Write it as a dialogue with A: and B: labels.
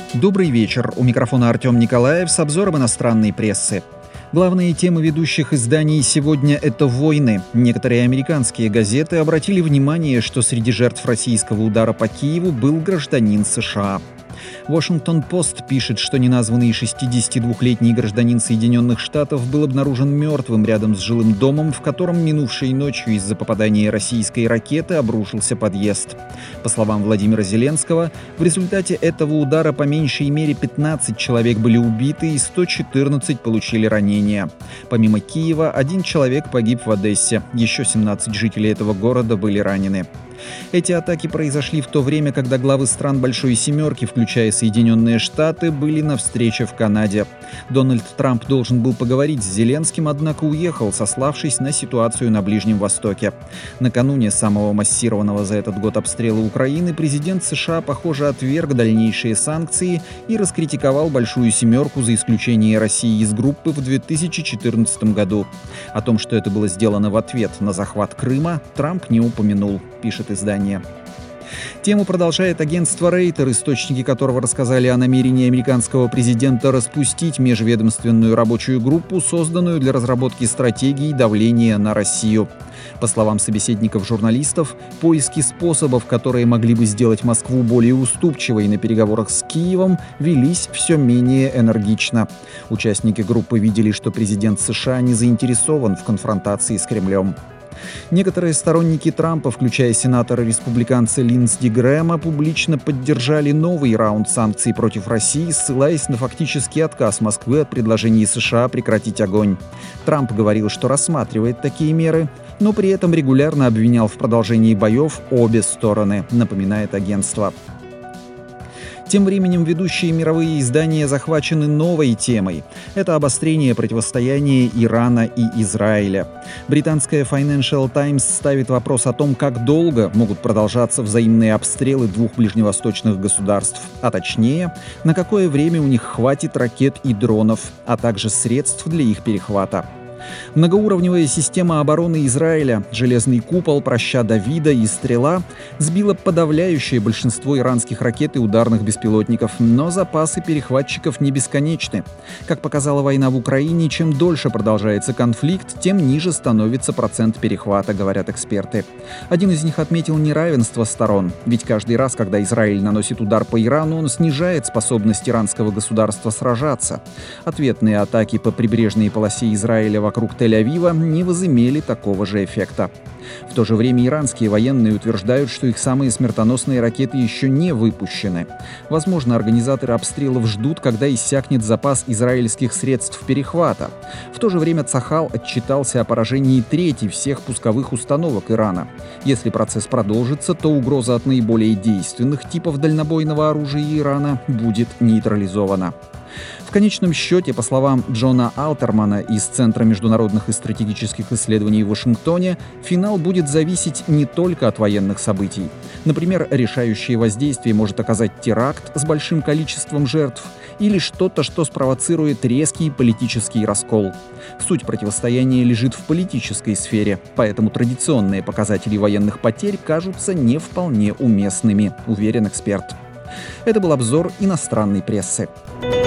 A: Добрый вечер. У микрофона Артем Николаев с обзором иностранной прессы. Главные темы ведущих изданий сегодня – это войны. Некоторые американские газеты обратили внимание, что среди жертв российского удара по Киеву был гражданин США. Вашингтон-Пост пишет, что неназванный 62-летний гражданин Соединенных Штатов был обнаружен мертвым рядом с жилым домом, в котором минувшей ночью из-за попадания российской ракеты обрушился подъезд. По словам Владимира Зеленского, в результате этого удара по меньшей мере 15 человек были убиты и 114 получили ранения. Помимо Киева, 1 человек погиб в Одессе, еще 17 жителей этого города были ранены. Эти атаки произошли в то время, когда главы стран Большой Семерки, включая Соединенные Штаты, были на встрече в Канаде. Дональд Трамп должен был поговорить с Зеленским, однако уехал, сославшись на ситуацию на Ближнем Востоке. Накануне самого массированного за этот год обстрела Украины президент США, похоже, отверг дальнейшие санкции и раскритиковал Большую Семерку за исключение России из группы в 2014 году. О том, что это было сделано в ответ на захват Крыма, Трамп не упомянул, пишет издание. Тему продолжает агентство Рейтер, источники которого рассказали о намерении американского президента распустить межведомственную рабочую группу, созданную для разработки стратегий давления на Россию. По словам собеседников журналистов, поиски способов, которые могли бы сделать Москву более уступчивой на переговорах с Киевом, велись все менее энергично. Участники группы видели, что президент США не заинтересован в конфронтации с Кремлем. Некоторые сторонники Трампа, включая сенатора-республиканца Линдси Грэма, публично поддержали новый раунд санкций против России, ссылаясь на фактический отказ Москвы от предложений США прекратить огонь. Трамп говорил, что рассматривает такие меры, но при этом регулярно обвинял в продолжении боев обе стороны, напоминает агентство. Тем временем ведущие мировые издания захвачены новой темой. Это обострение противостояния Ирана и Израиля. Британская Financial Times ставит вопрос о том, как долго могут продолжаться взаимные обстрелы двух ближневосточных государств, а точнее, на какое время у них хватит ракет и дронов, а также средств для их перехвата. Многоуровневая система обороны Израиля, железный купол, праща Давида и стрела сбила подавляющее большинство иранских ракет и ударных беспилотников, но запасы перехватчиков не бесконечны. Как показала война в Украине, чем дольше продолжается конфликт, тем ниже становится процент перехвата, говорят эксперты. Один из них отметил неравенство сторон, ведь каждый раз, когда Израиль наносит удар по Ирану, он снижает способность иранского государства сражаться. Ответные атаки по прибрежной полосе Израиля вокруг Тель-Авива не возымели такого же эффекта. В то же время иранские военные утверждают, что их самые смертоносные ракеты еще не выпущены. Возможно, организаторы обстрелов ждут, когда иссякнет запас израильских средств перехвата. В то же время Цахал отчитался о поражении трети всех пусковых установок Ирана. Если процесс продолжится, то угроза от наиболее действенных типов дальнобойного оружия Ирана будет нейтрализована. В конечном счете, по словам Джона Алтермана из Центра международных и стратегических исследований в Вашингтоне, финал будет зависеть не только от военных событий. Например, решающее воздействие может оказать теракт с большим количеством жертв или что-то, что спровоцирует резкий политический раскол. Суть противостояния лежит в политической сфере, поэтому традиционные показатели военных потерь кажутся не вполне уместными, уверен эксперт. Это был обзор иностранной прессы.